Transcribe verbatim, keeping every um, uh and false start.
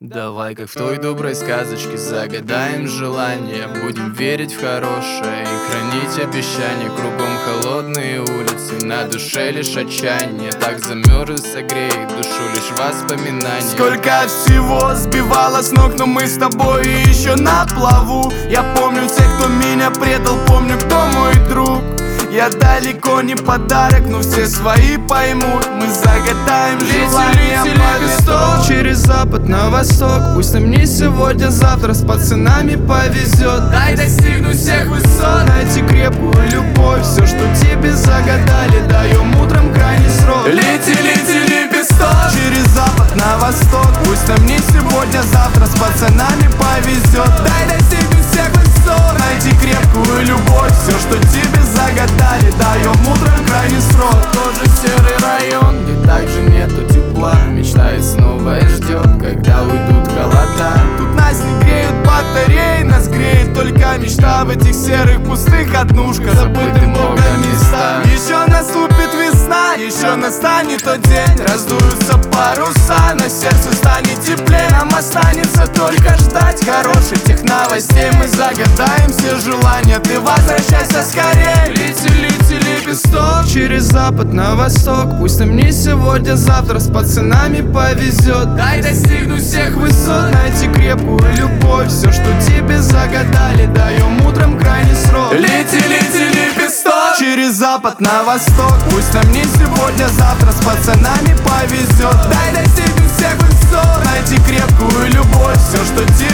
Давай, как в той доброй сказочке, загадаем желание. Будем верить в хорошее и хранить обещания. Кругом холодные улицы, на душе лишь отчаяние. Так замерз и согреет душу лишь воспоминания. Сколько всего сбивало с ног, но мы с тобой еще на плаву. Я помню всех, кто меня предал, помню, кто мой друг. Я далеко не подарок, но все свои поймут. Мы загадаем желание по листок через запад на восток. Пусть нам не сегодня, завтра с пацанами повезет. Дай достигну всех высот, найти крепкую любовь. Все, что тебе загадали, даем утром крайний срок. Лети, лети, лепесток через запад на восток. Пусть нам не сегодня, завтра с пацанами повезет. Дай достигну всех высот, найти крепкую любовь. Все, что тебе загадали, даем утром крайний срок. Тоже серый район, где также нету тепла. Мечтает снова и ждет, когда уйдут холода. Тут нас не греют батареи, нас греет только мечта. В этих серых пустых однушках забытым Богом места. Еще наступит весна, еще настанет тот день. Раздуются паруса, на сердце станет теплее. Нам останется только ждать хороших тех новостей. Мы загадаем все желания, ты возвращайся скорее. Лети, лети, лепесток через запад на восток. Пусть нам не сегодня, завтра с пацанами повезет. Дай достигну всех высот, найти крепкую любовь. Все, что тебе загадали, даем утром крайний срок. Лети, лети, лепесток через запад на восток. Пусть нам не сегодня, завтра с пацанами повезет. Дай достигну всех высот, найти крепкую любовь. Все, что тебе